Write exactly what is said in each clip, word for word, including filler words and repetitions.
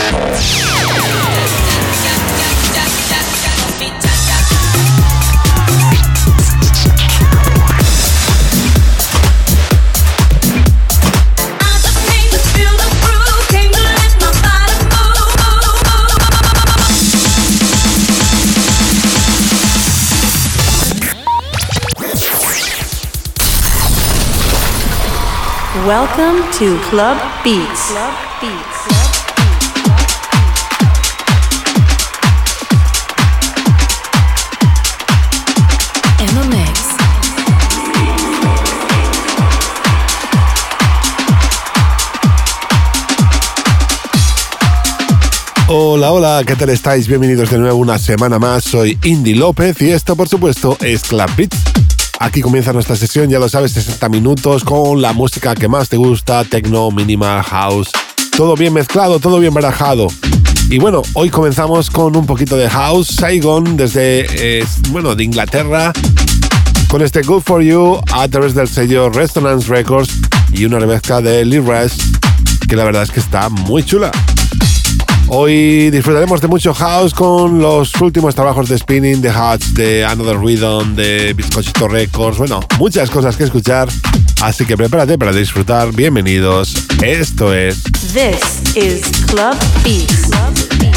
Welcome to Club Beats. Club Beats. In the mix. Hola, hola, ¿qué tal estáis? Bienvenidos de nuevo una semana más. Soy Indy López y esto, por supuesto, es Club Beats. Aquí comienza nuestra sesión, ya lo sabes, sesenta minutos con la música que más te gusta, techno, minimal, house, todo bien mezclado, todo bien barajado. Y bueno, hoy comenzamos con un poquito de house, Saigon, desde, eh, bueno, de Inglaterra, con este Good For You a través del sello Resonance Records y una remezcla de Lee Res, que la verdad es que está muy chula. Hoy disfrutaremos de mucho house con los últimos trabajos de Spinning, de Huts, de Another Rhythm, de Bizcochito Records, bueno, muchas cosas que escuchar, así que prepárate para disfrutar. Bienvenidos, esto es... This is Club Beats. Club Beats.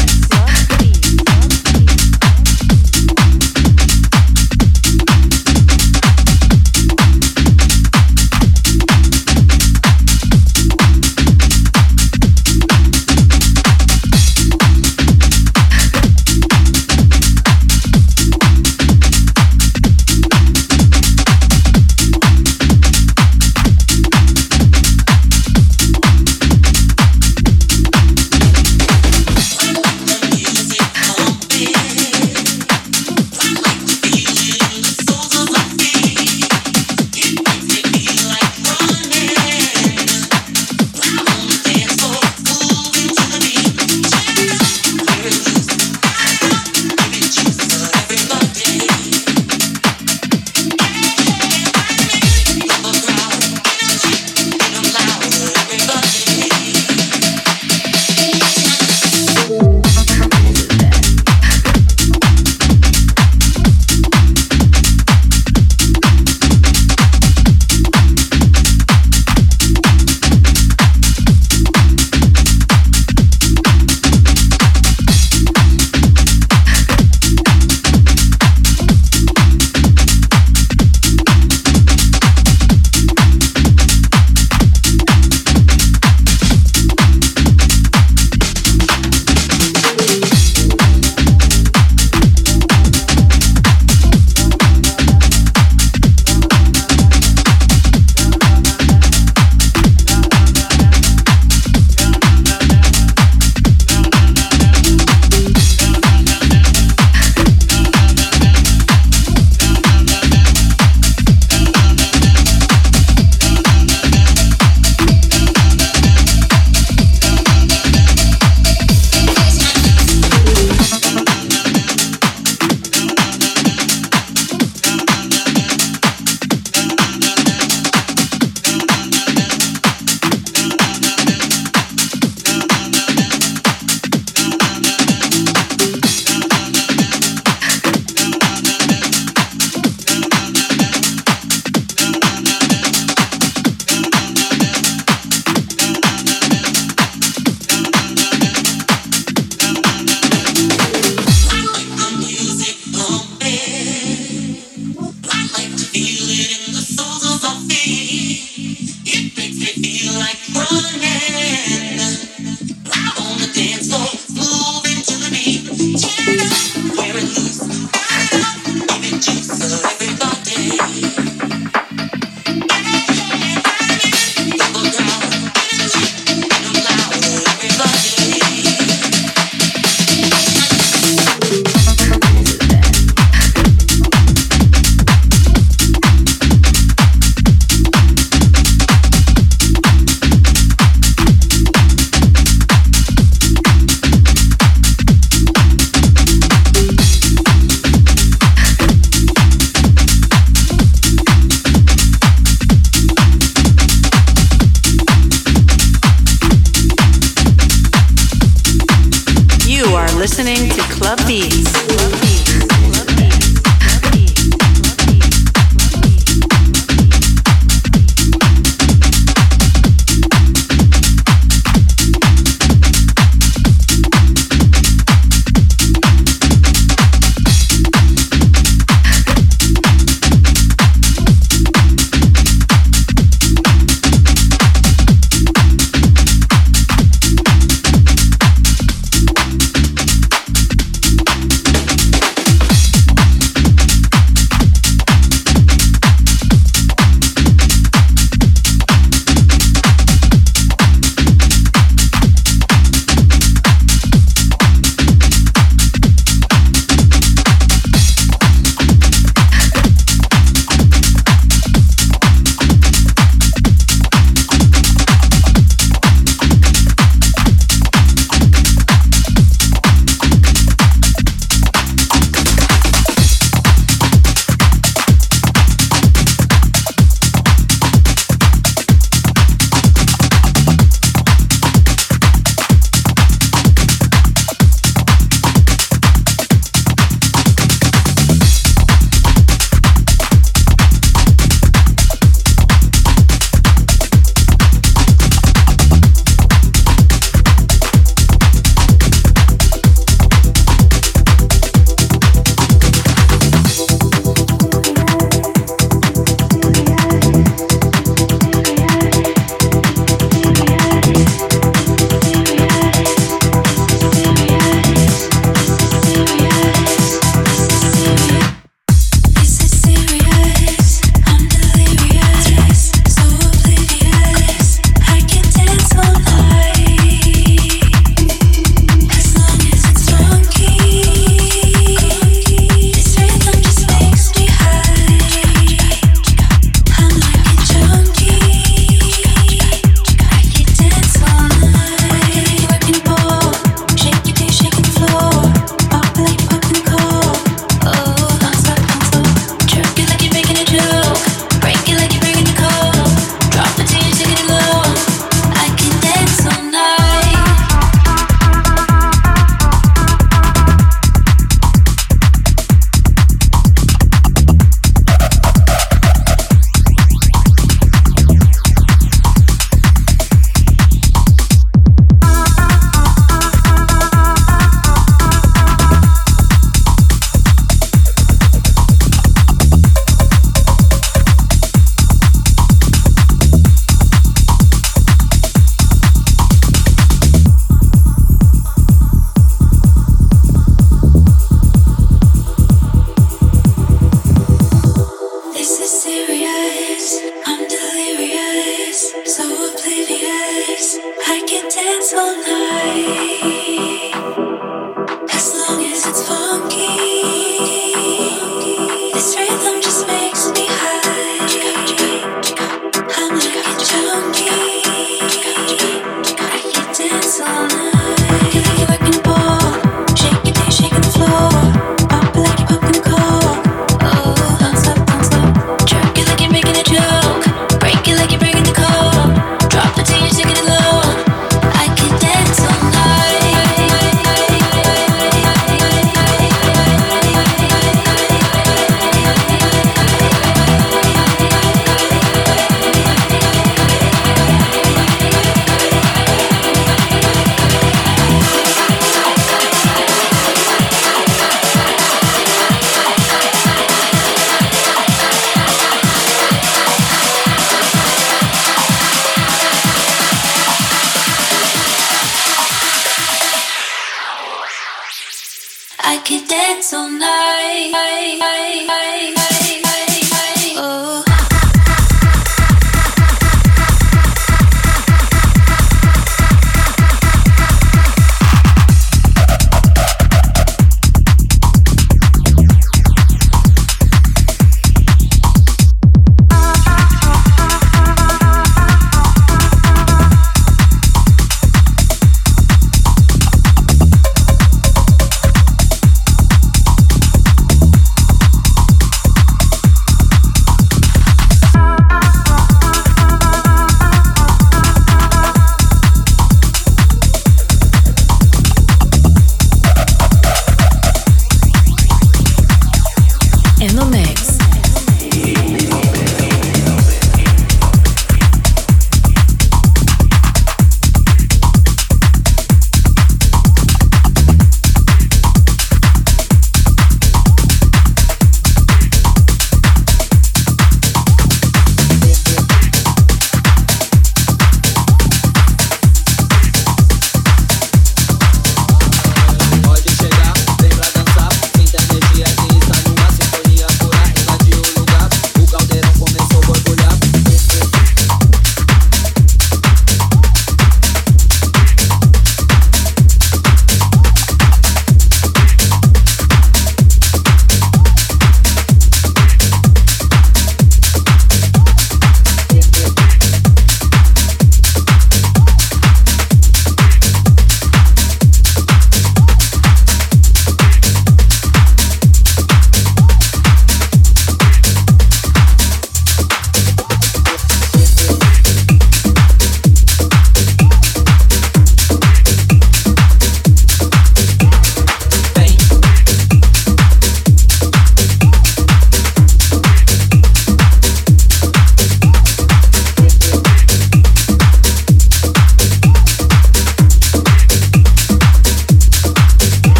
listening to Club Beats. Club Beats.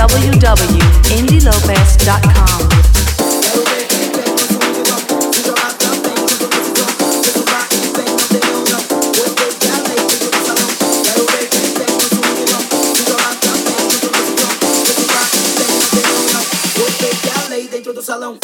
w w w dot indy lopez dot com. Dentro do salão.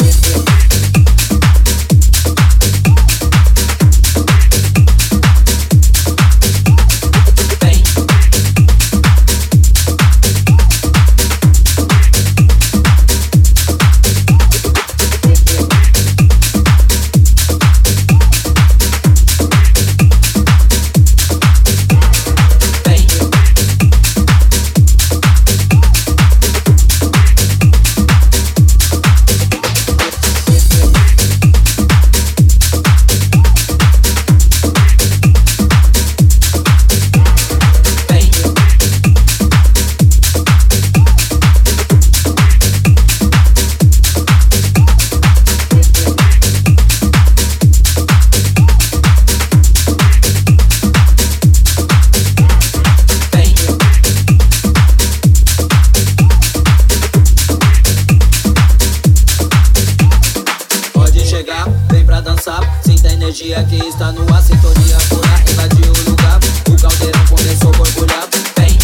Que está no ar, sintonia pura, invadiu o lugar. O caldeirão começou a borbulhar. Vem.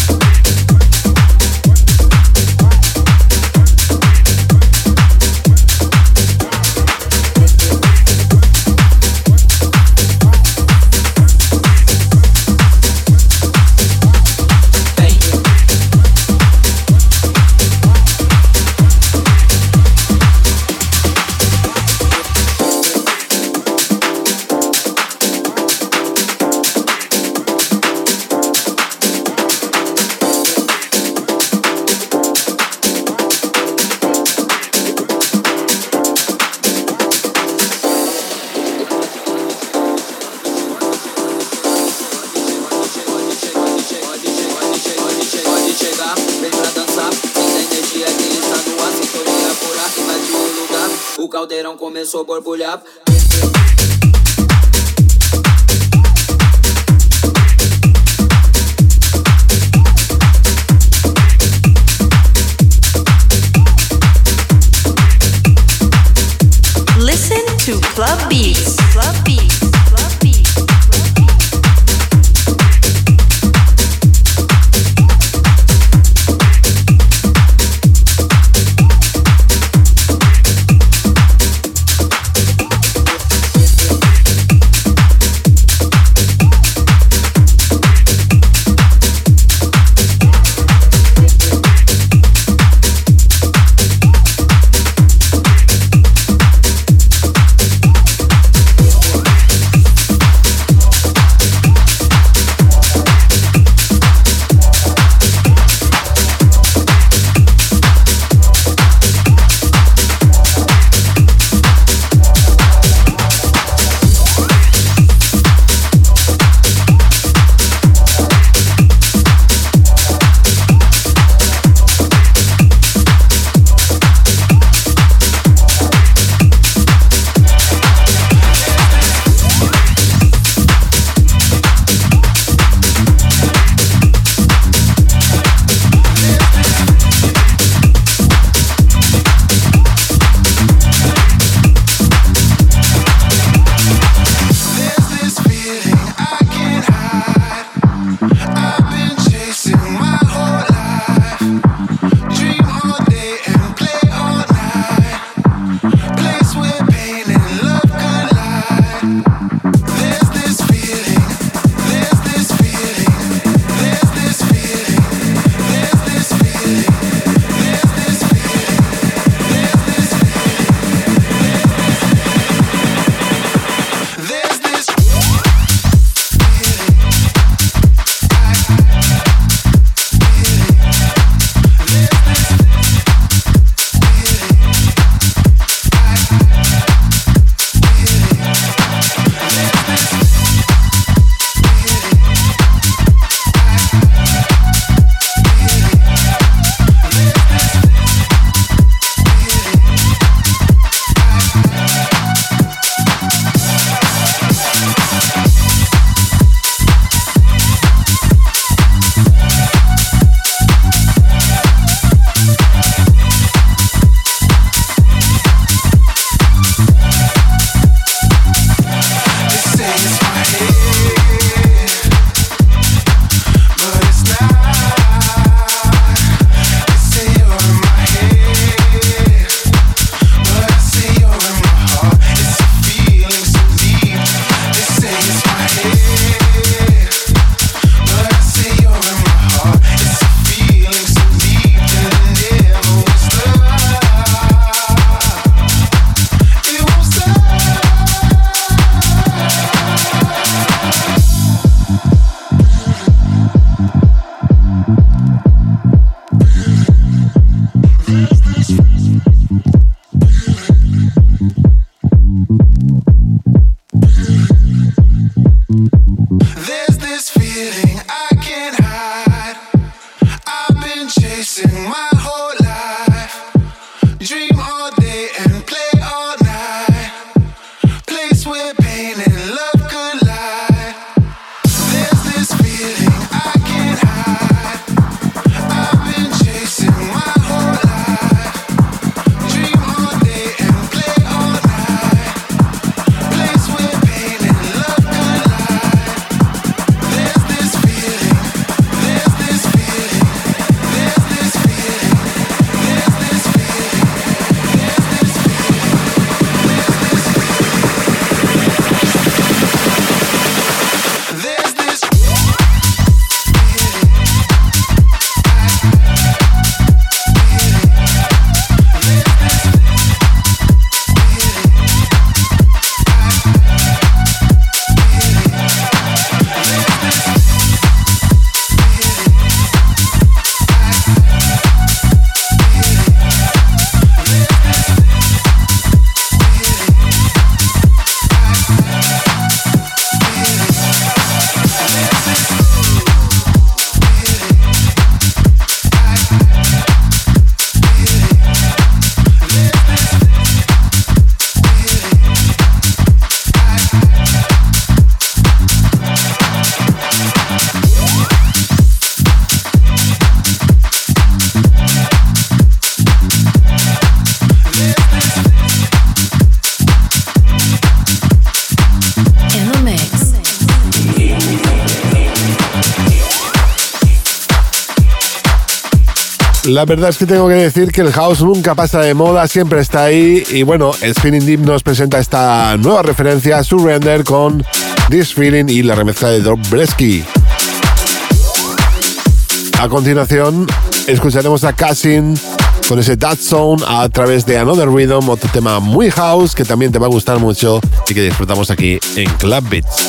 O caldeirão começou a borbulhar. Listen to Club Beats. Club Beats. Club Beats. La verdad es que tengo que decir que el house nunca pasa de moda, siempre está ahí. Y bueno, Spinning Deep nos presenta esta nueva referencia, Surrender, con This Feeling y la remezcla de Dobreski. A continuación, escucharemos a Cousin con ese That Zone a través de Another Rhythm, otro tema muy house que también te va a gustar mucho y que disfrutamos aquí en Club Beats.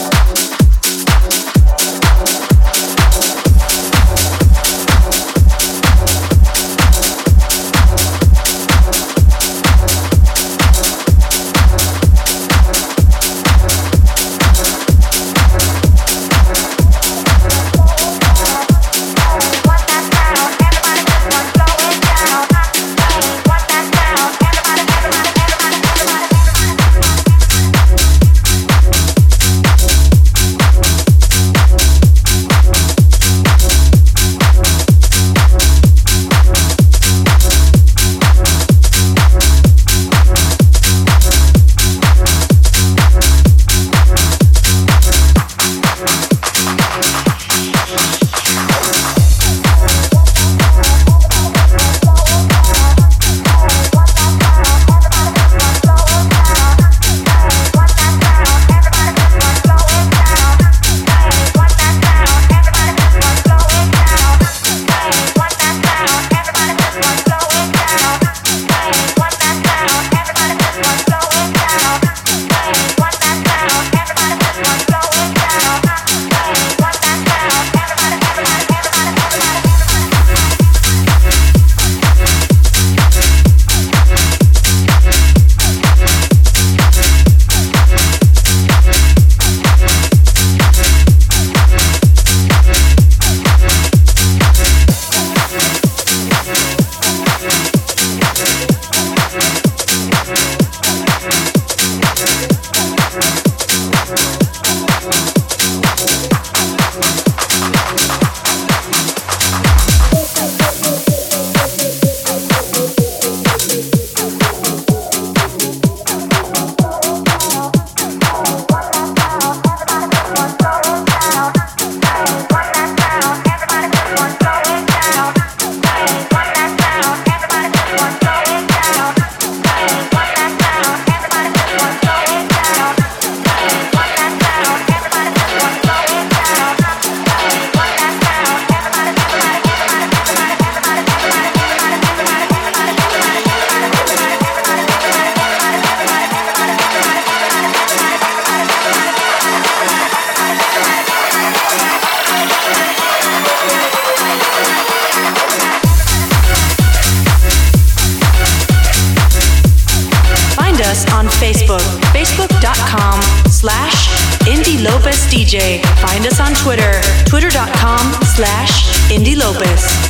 Find us on Twitter, twitter.com slash Indy Lopez.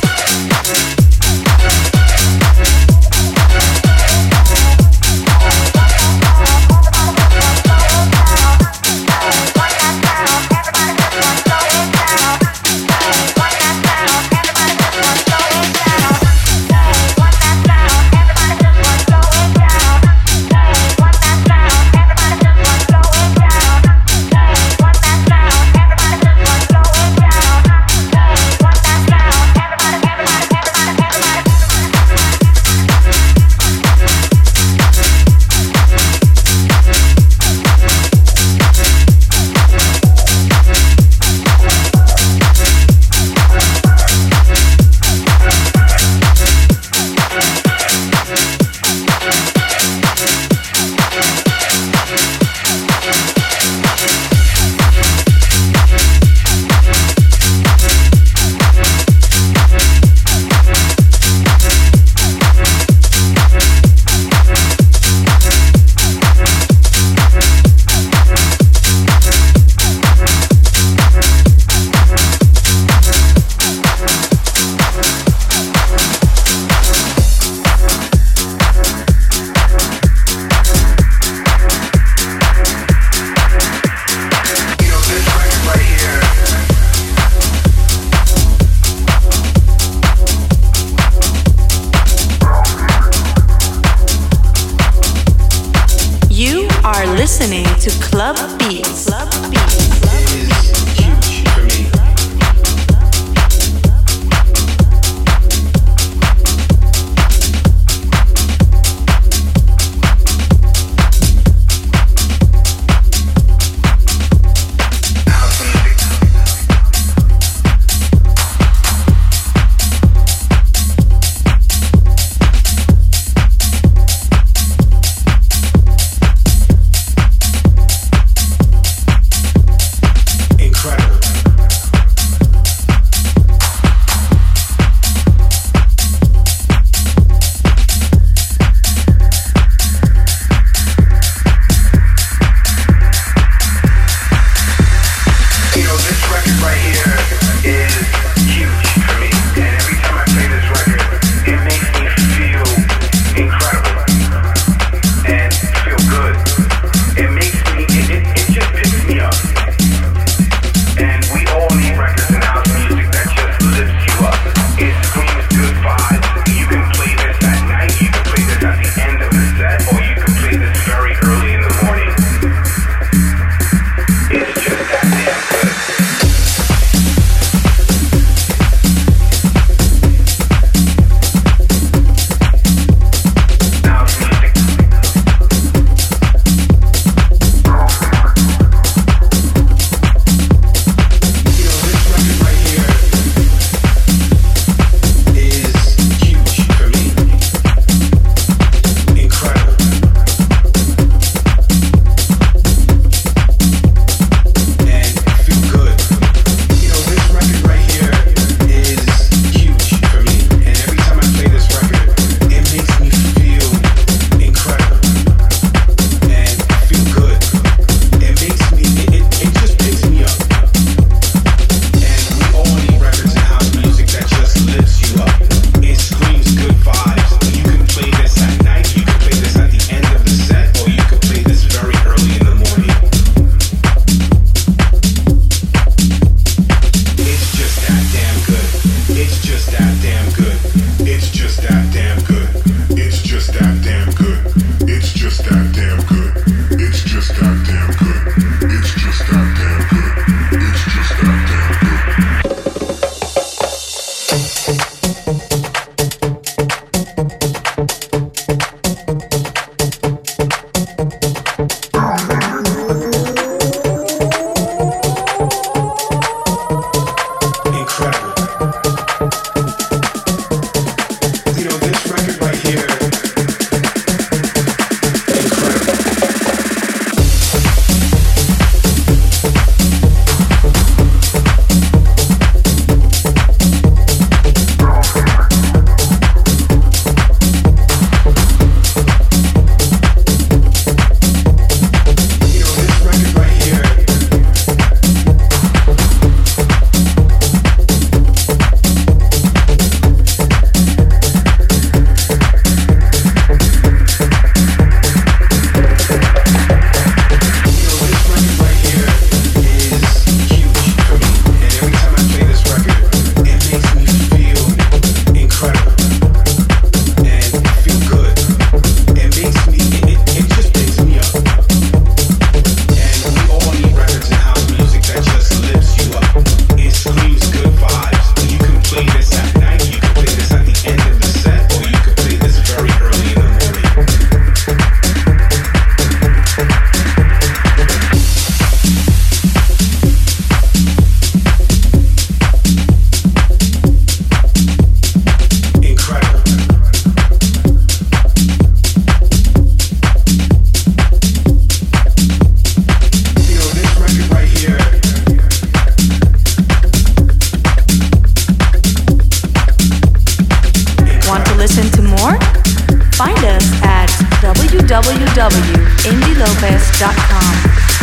w w w punto indy lopez punto com.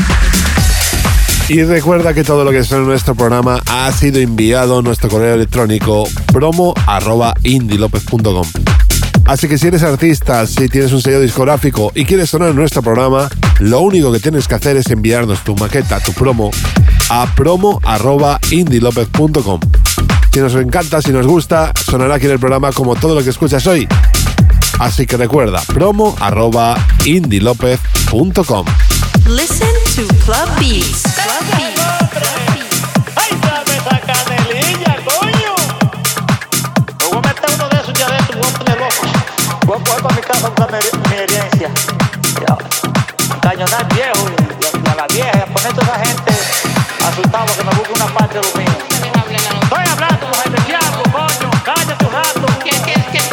Y recuerda que todo lo que suena en nuestro programa ha sido enviado a nuestro correo electrónico promo arroba indy lopez punto com. Así que si eres artista, si tienes un sello discográfico y quieres sonar en nuestro programa, lo único que tienes que hacer es enviarnos tu maqueta, tu promo, a promo arroba indy lopez punto com. Si nos encanta, si nos gusta, sonará aquí en el programa como todo lo que escuchas hoy. Así que recuerda, promo arroba indy lopez punto com. Listen to Club Beats. Club Beats. ¡Ay, dame esa canelilla, coño! Me voy a meter uno de esos ya de estos, voy a poner loco. Voy a coger para mi casa a buscar mi, mi herencia. Ya. Cañonar viejo y a, y a la vieja, y a poner toda esa gente asustada que me busque una parte de lo mío. Estoy hablando, mujer del diablo, coño. Cállate un rato. ¿Qué, qué, qué?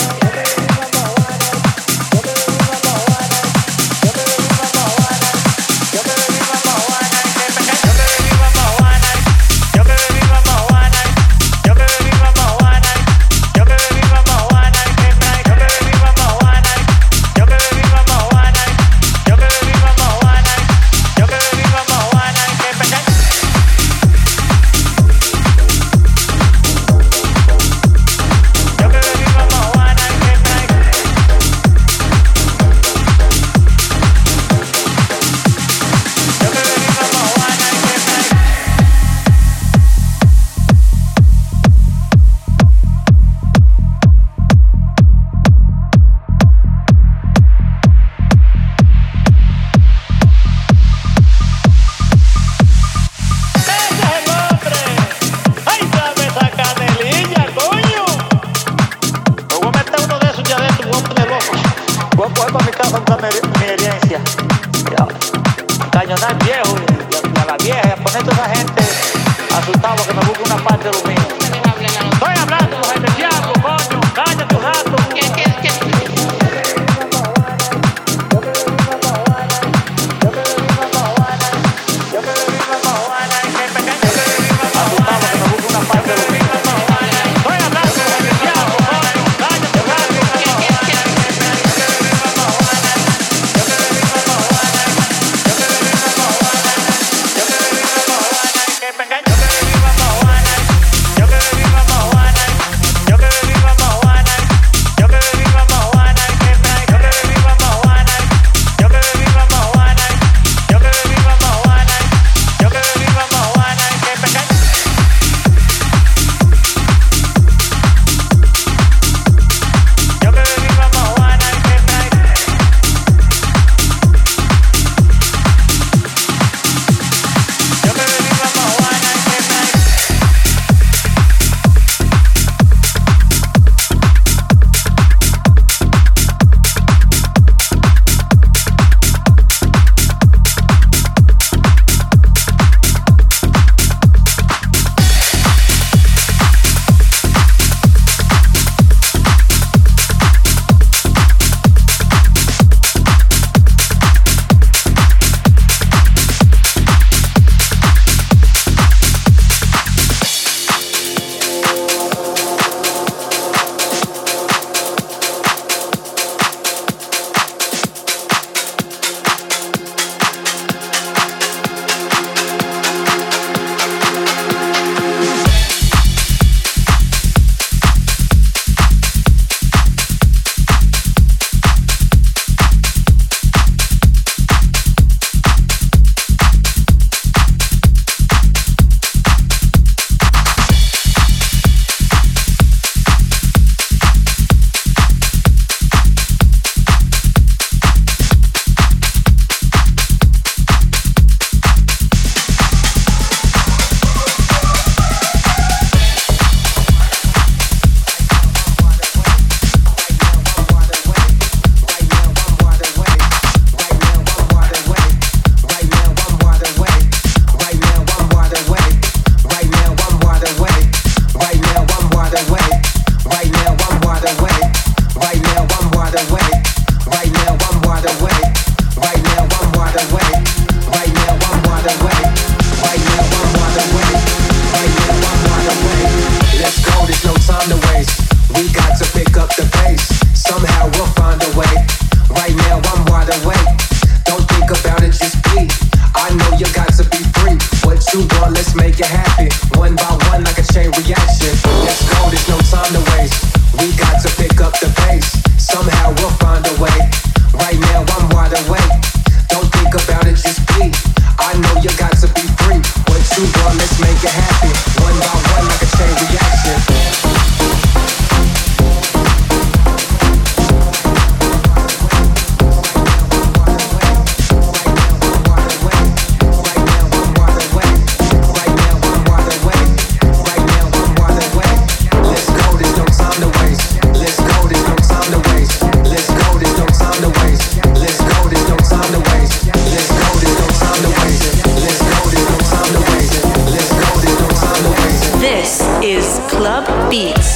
Cañonar viejo y a la vieja, y a poner toda esa gente asustada que me busque una parte de lo mío. Estoy hablando, mujer del diablo, coño. Cállate un rato. ¿Qué, qué, qué? Beats.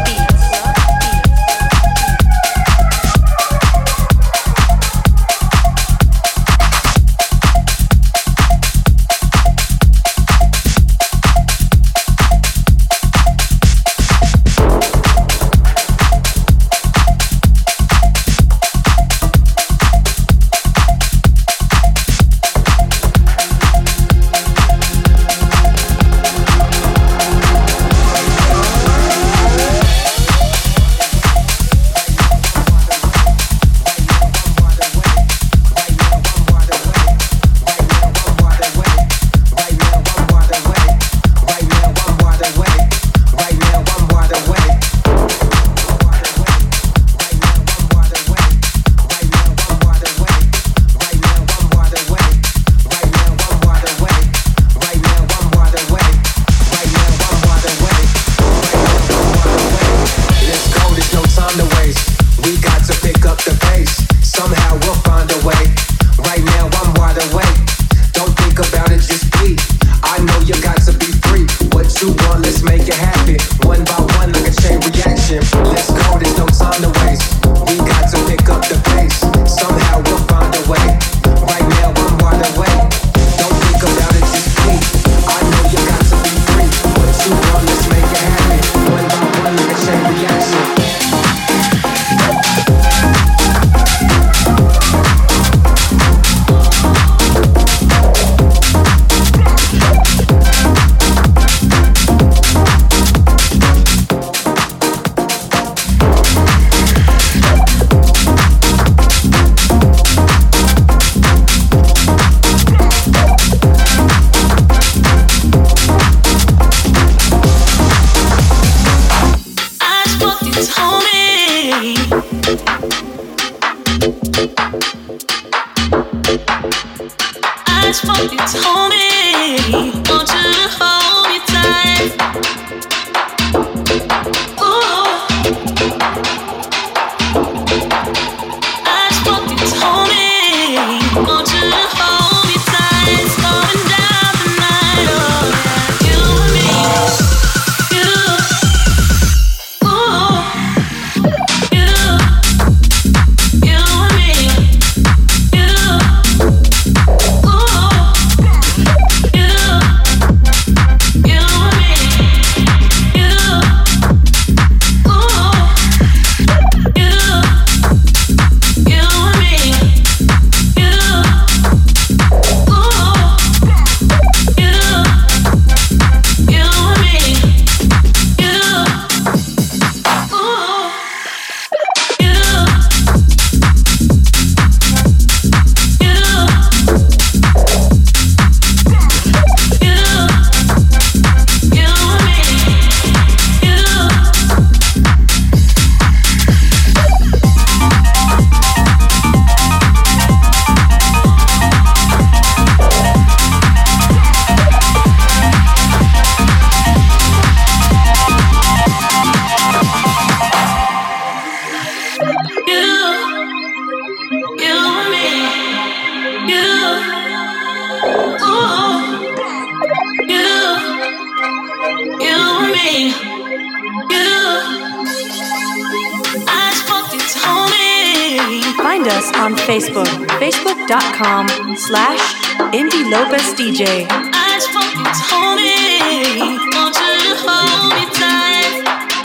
Find us on Facebook, facebook.com slash Indie Lopez DJ. I just want you to hold me, want you to hold me tight.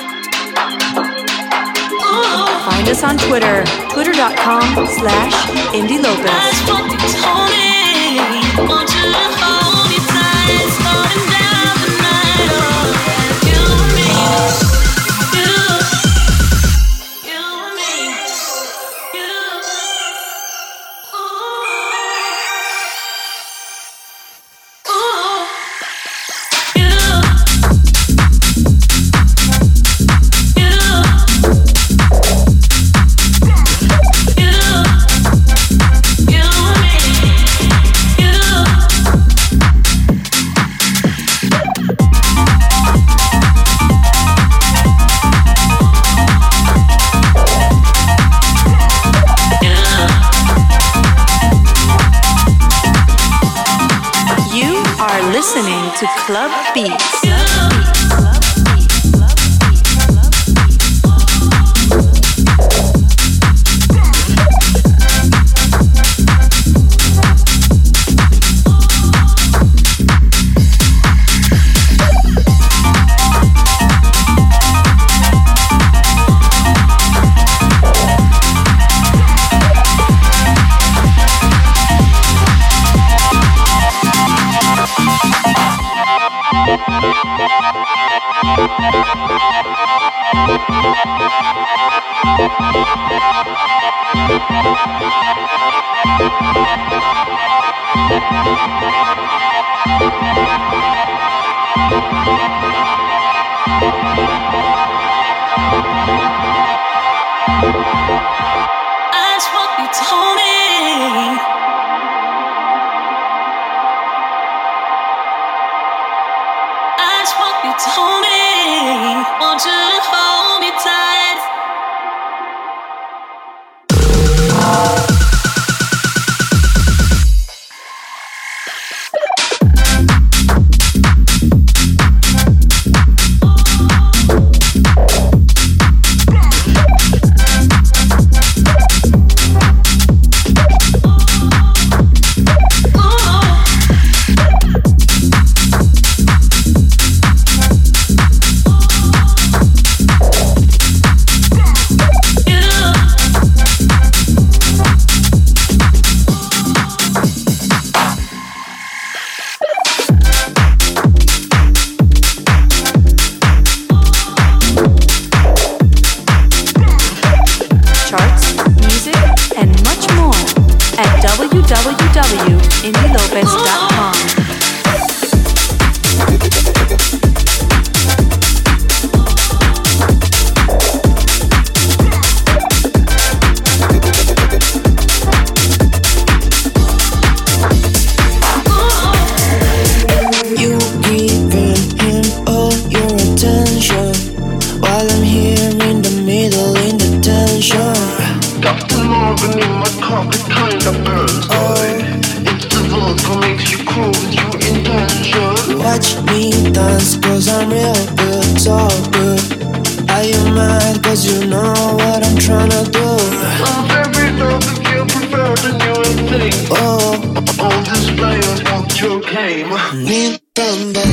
Ooh. Find us on Twitter, twitter.com slash Indie Lopez. I just want you to hold me, want you to hold me tight. Starting down the night, oh, you and me, you, you and me, you, ooh, ooh, you, you, you, you and me, you. You are listening to Club Beats. You. Club Beats. Club Beats. That's what you told me. That's what you told me. Want you to hold me tight. w w w dot indy lopez dot com. Watch me dance, cause I'm real good, it's all good. Are you mad, cause you know what I'm tryna do? I'm very love that you prefer the new thing. Oh, all these players want your game. Need somebody.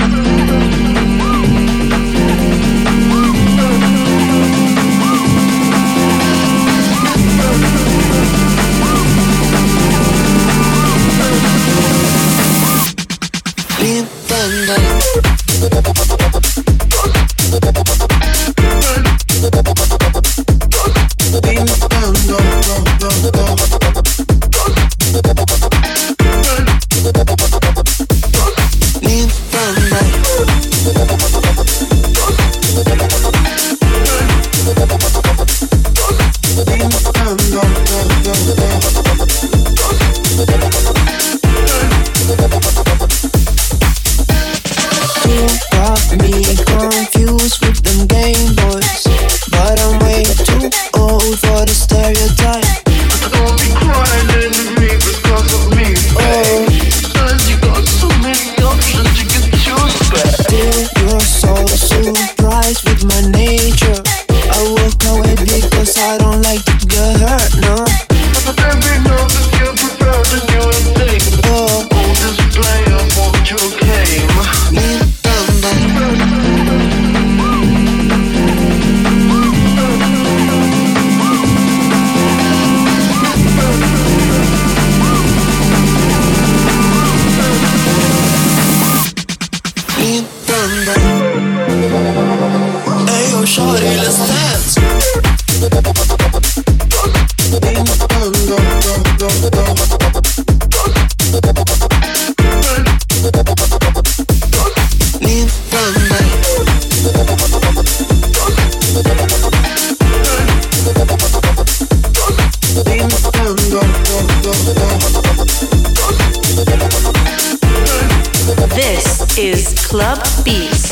This is Club Beats.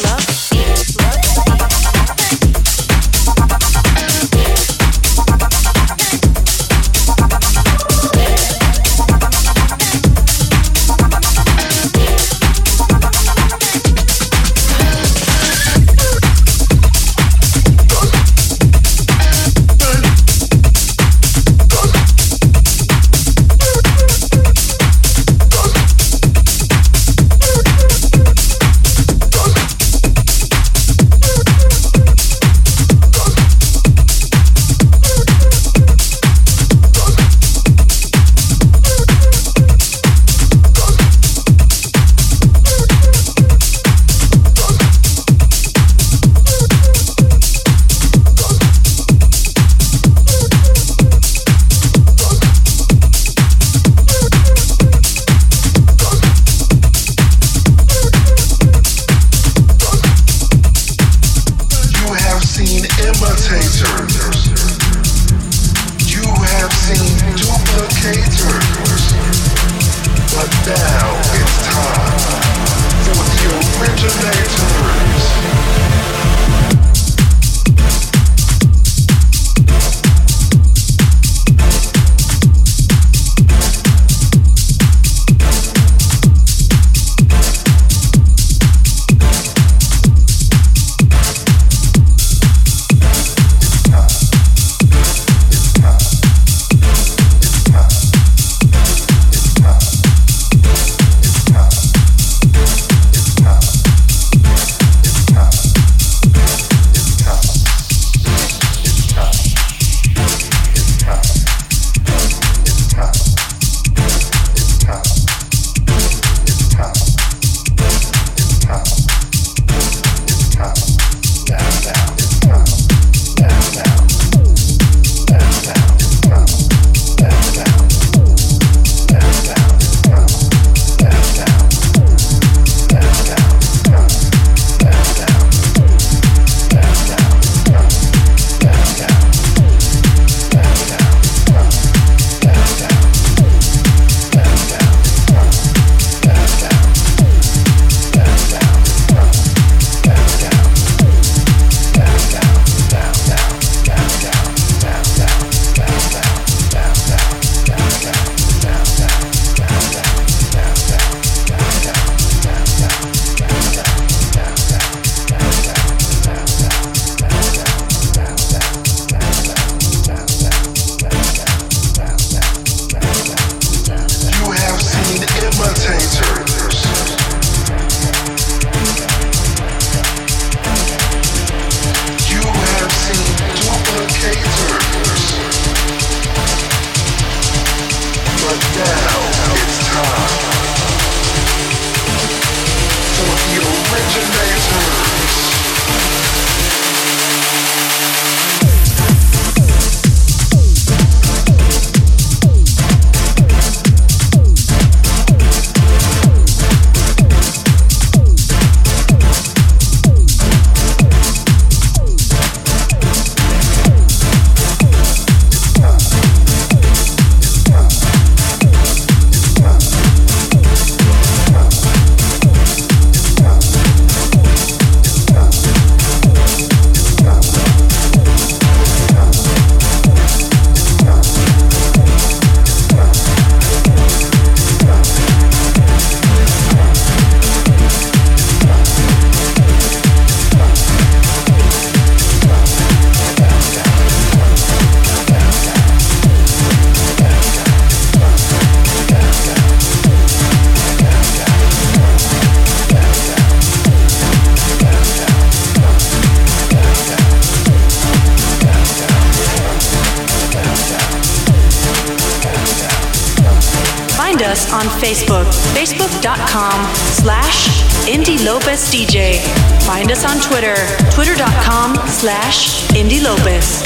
Facebook, facebook.com slash Indie Lopez DJ. Find us on Twitter, twitter.com slash Indie Lopez.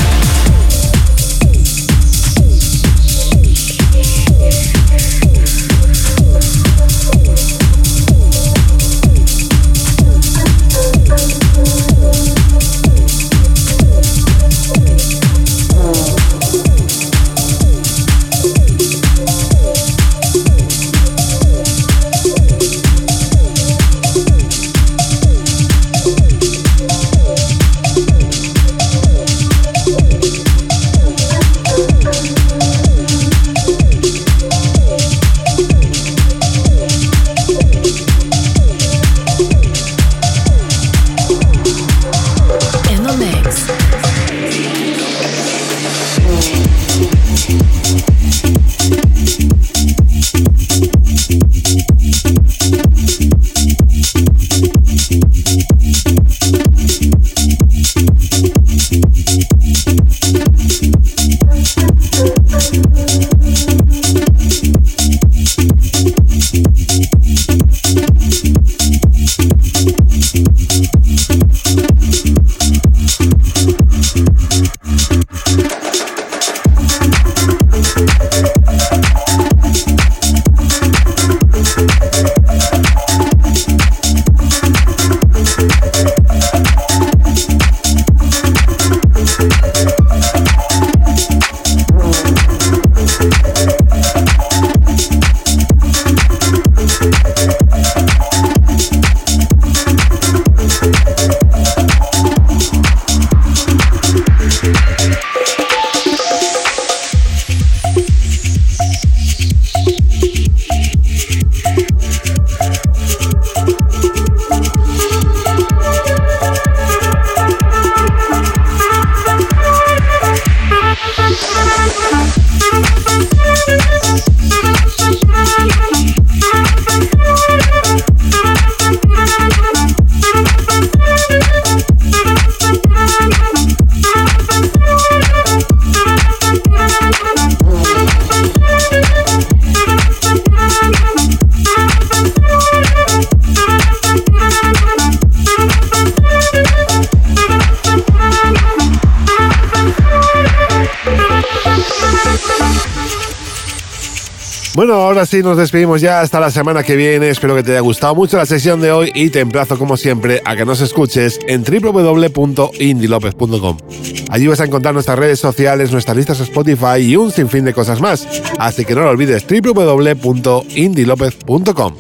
Bueno, ahora sí nos despedimos ya hasta la semana que viene. Espero que te haya gustado mucho la sesión de hoy y te emplazo como siempre a que nos escuches en doble u doble u doble u punto indie lopez punto com. Allí vas a encontrar nuestras redes sociales, nuestras listas Spotify y un sinfín de cosas más. Así que no lo olvides, doble u doble u doble u punto indie lopez punto com.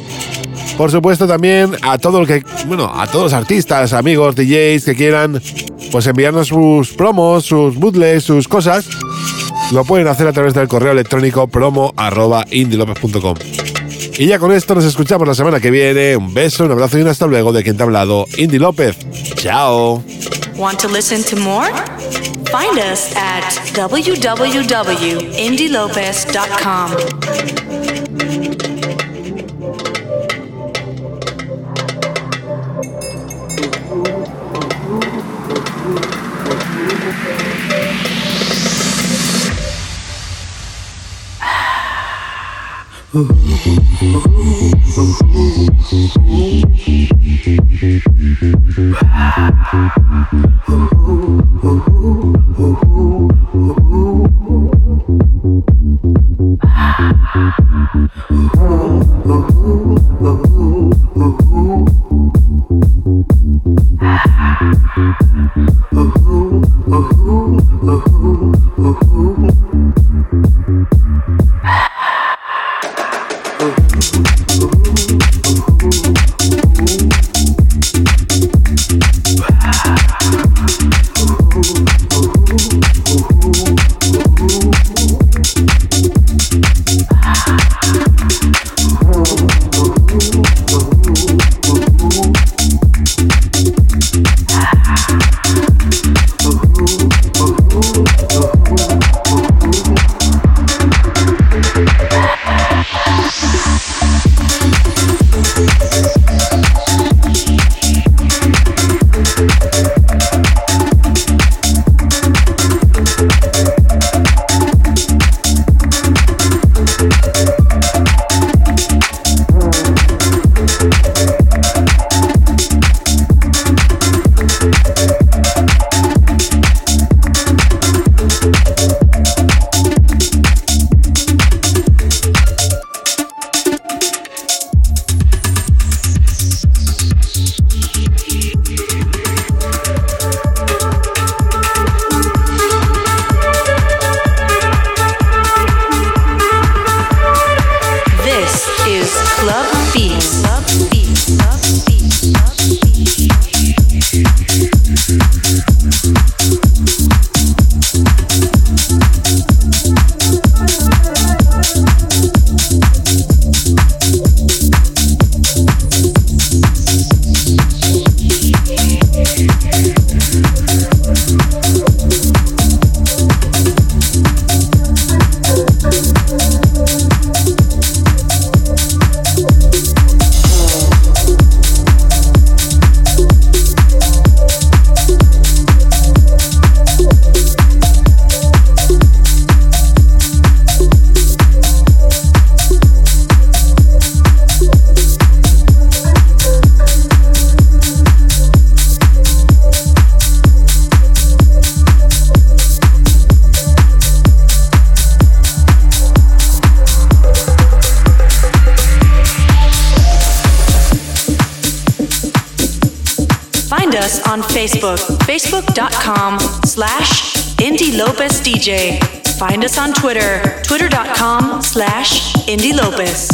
Por supuesto también a todo el que, bueno, a todos los artistas, amigos, D Js que quieran pues enviarnos sus promos, sus bootlegs, sus cosas. Lo pueden hacer a través del correo electrónico promo arroba indie lopez punto com. Y ya con esto nos escuchamos la semana que viene. Un beso, un abrazo y un hasta luego de quien te ha hablado, Indie López. Chao. Want to listen to more? Find us at w w w dot indie lopez dot com. We'll be right back. Find us on Facebook, facebook.com slash Indy Lopez DJ. Find us on Twitter, twitter.com slash Indy Lopez.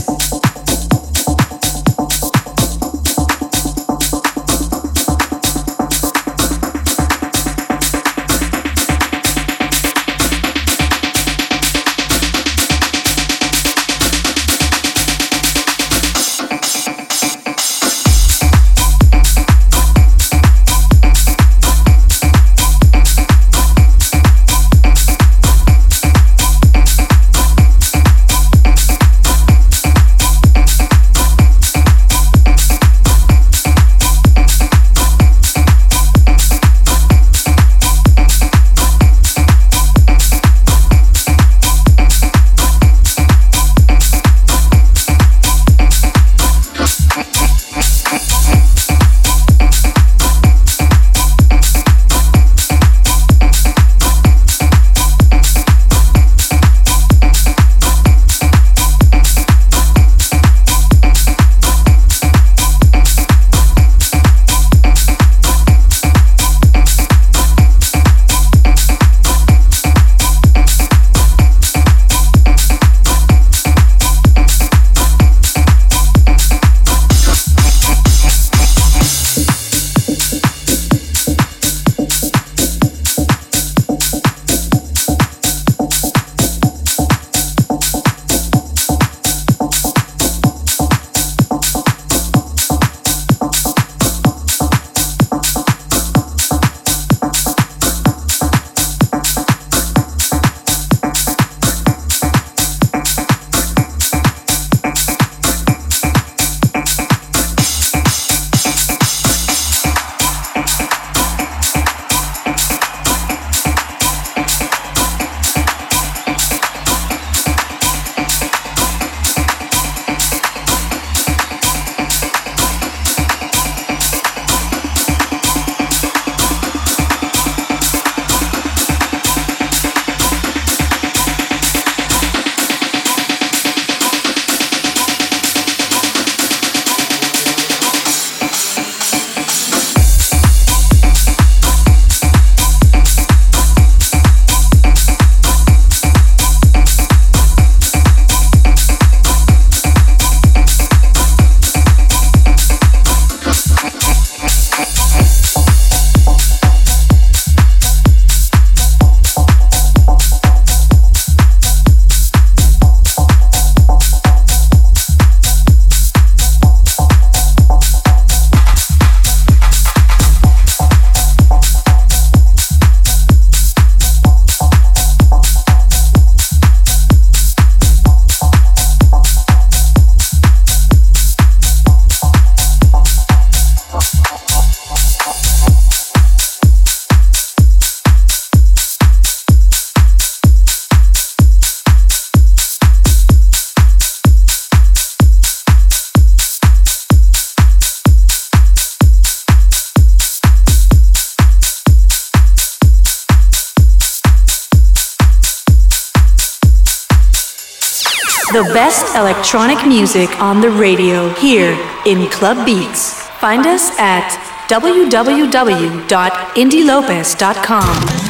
The best electronic music on the radio here in Club Beats. Find us at w w w dot indy lopez dot com.